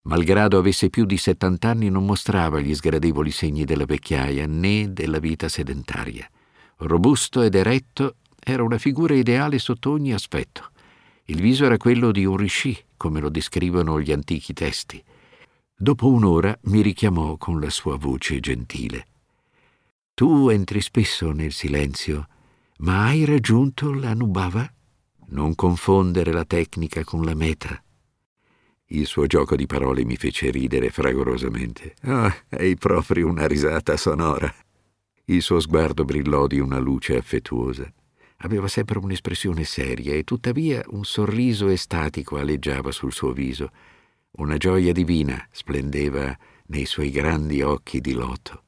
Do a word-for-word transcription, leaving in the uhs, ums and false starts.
Malgrado avesse più di settant'anni, non mostrava gli sgradevoli segni della vecchiaia né della vita sedentaria. Robusto ed eretto, era una figura ideale sotto ogni aspetto. Il viso era quello di un rishi, come lo descrivono gli antichi testi. Dopo un'ora mi richiamò con la sua voce gentile. «Tu entri spesso nel silenzio, ma hai raggiunto la Nubava? Non confondere la tecnica con la meta». Il suo gioco di parole mi fece ridere fragorosamente. «Ah, hai proprio una risata sonora». Il suo sguardo brillò di una luce affettuosa. Aveva sempre un'espressione seria e tuttavia un sorriso estatico aleggiava sul suo viso. Una gioia divina splendeva nei suoi grandi occhi di loto.